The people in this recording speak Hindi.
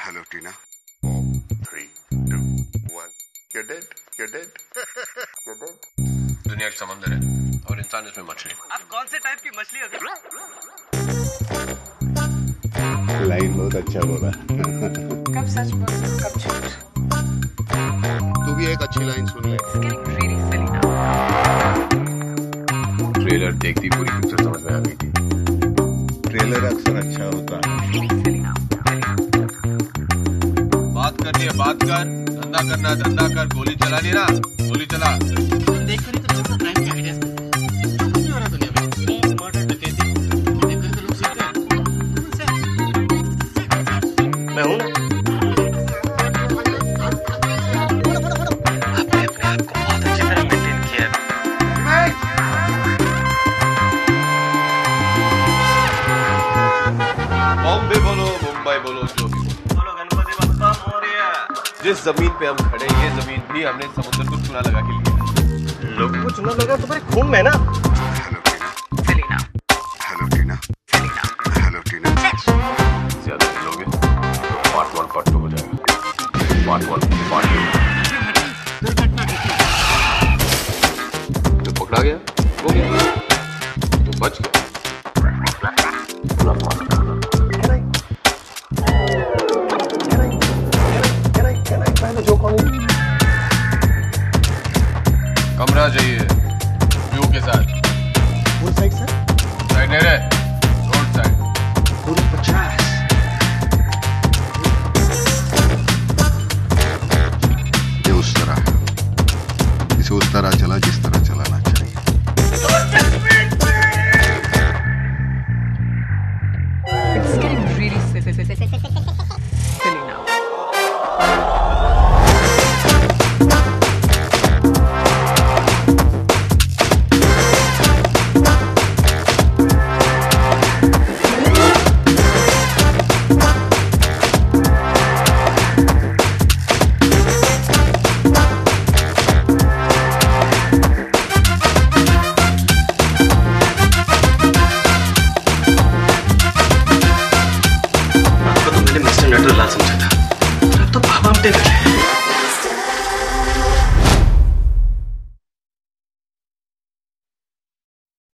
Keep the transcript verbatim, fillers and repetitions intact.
Hello Tina. Three two one you're dead, you're dead, you're dead. दुनिया एक समंदर है और इंसान इसमें मछली। आप कौन से टाइप की मछली होती है? लाइन बहुत अच्छा बोला। कब सच बोल कब झूठ। तू भी एक अच्छी लाइन सुन ले। It's getting really silly now. Trailer देखती पूरी पिक्चर समझ में आ गई थी। ट्रेलर अक्सर अच्छा होता है। Really silly now. बात करनी है बात कर, धंधा करना है धंधा कर, गोली चलानी है ना गोली चला। देख कर ही तो लोगों को क्राइम के आइडियाज जो कुछ नहीं हो रहा दुनिया में, मर्डर डकैती देख कर तो लोग सीखते हैं। मैं हूँ ना। आपने अपने आप को बहुत अच्छी तरह मेंटेन किया है। बॉम्बे बोलो मुंबई बोलो जो भी बोलो गणपति बप्पा मोरया। जिस जमीन पे हम खड़े ये जमीन भी हमने समुद्र को चुना लगा के लिया। लोगों को चुना लगा तुम्हारे खून में ना।